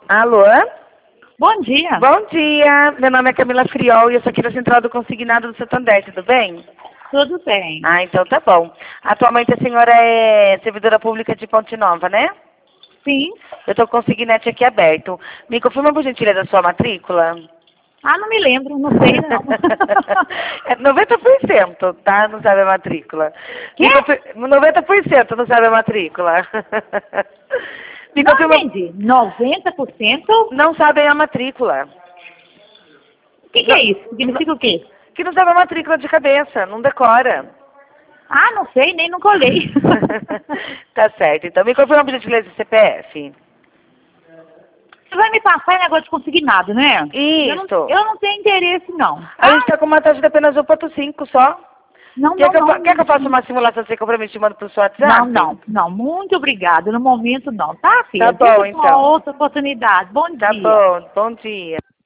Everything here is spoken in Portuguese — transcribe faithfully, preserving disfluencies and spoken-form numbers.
Alô? Bom dia. Bom dia, meu nome é Camila Friol e eu sou aqui da Central do Consignado do Santander, tudo bem? Tudo bem. Ah, então tá bom. Atualmente a senhora é servidora pública de Ponte Nova, né? Sim. Eu tô com o consignete aqui aberto. Me confirma por gentileza a sua matrícula? Ah, não me lembro, não sei não. É noventa por cento, tá? Não sabe a matrícula. Quê? Me confir... noventa por cento não sabe a matrícula. Me Não confirma... entendi. noventa por cento? Não sabem a matrícula. O que, que é isso? Significa o quê? Que não sabe a matrícula de cabeça, não decora. Ah, não sei, nem nunca olhei. Tá certo. Então, me confirma por gentileza o C P F. Você vai me passar em negócio de consignado, né? Eu Isso. não, eu não tenho interesse, não. A gente tá com uma taxa de apenas um ponto cinco só. Não, Quer, não, que eu, não. fa- quer que eu faça uma simulação sem compromisso e mando pro seu WhatsApp? Não, não, não. Muito obrigada. No momento, não. Tá, filha? Tá bom, Temos uma então. outra oportunidade. Bom Tá dia. bom. Bom dia.